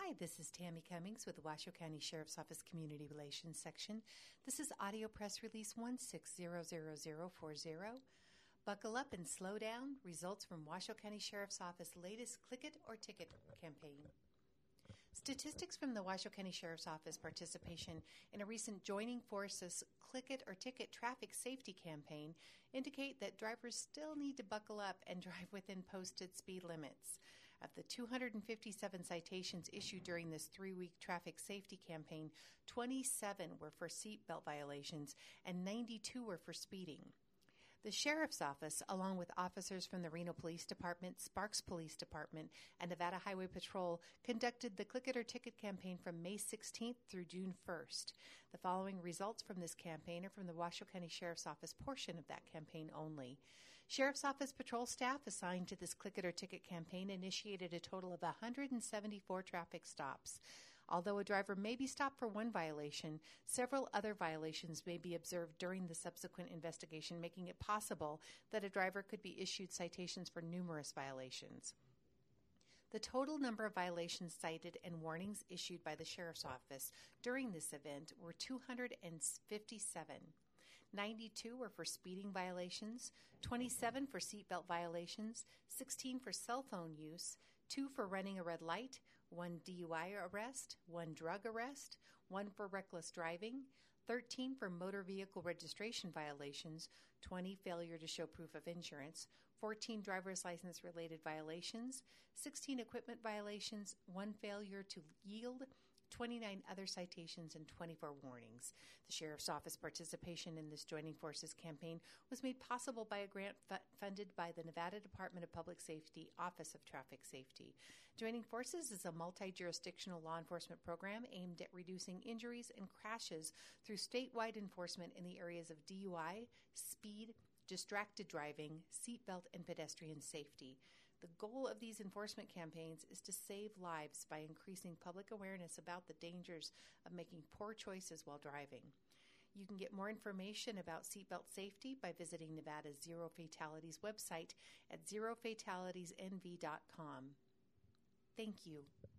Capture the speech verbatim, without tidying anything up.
Hi, this is Tammy Cummings with the Washoe County Sheriff's Office Community Relations Section. This is audio press release one six zero zero zero four zero. Buckle up and slow down. Results from Washoe County Sheriff's Office latest Click It or Ticket campaign. Statistics from the Washoe County Sheriff's Office participation in a recent Joining Forces Click It or Ticket traffic safety campaign indicate that drivers still need to buckle up and drive within posted speed limits. Of the two hundred fifty-seven citations issued during this three-week traffic safety campaign, twenty-seven were for seatbelt violations and ninety-two were for speeding. The Sheriff's Office, along with officers from the Reno Police Department, Sparks Police Department, and Nevada Highway Patrol, conducted the Click It or Ticket campaign from May sixteenth through June first. The following results from this campaign are from the Washoe County Sheriff's Office portion of that campaign only. Sheriff's Office patrol staff assigned to this Click It or Ticket campaign initiated a total of one hundred seventy-four traffic stops. Although a driver may be stopped for one violation, several other violations may be observed during the subsequent investigation, making it possible that a driver could be issued citations for numerous violations. The total number of violations cited and warnings issued by the Sheriff's Office during this event were two hundred fifty-seven. ninety-two were for speeding violations, twenty-seven for seatbelt violations, sixteen for cell phone use, two for running a red light, one D U I arrest, one drug arrest, one for reckless driving, thirteen for motor vehicle registration violations, twenty failure to show proof of insurance, fourteen driver's license related violations, sixteen equipment violations, one failure to yield, twenty-nine other citations, and twenty-four warnings. The Sheriff's Office participation in this Joining Forces campaign was made possible by a grant fu- funded by the Nevada Department of Public Safety, Office of Traffic Safety. Joining Forces is a multi-jurisdictional law enforcement program aimed at reducing injuries and crashes through statewide enforcement in the areas of D U I, speed, distracted driving, seatbelt, and pedestrian safety. The goal of these enforcement campaigns is to save lives by increasing public awareness about the dangers of making poor choices while driving. You can get more information about seatbelt safety by visiting Nevada's Zero Fatalities website at zero fatalities n v dot com. Thank you.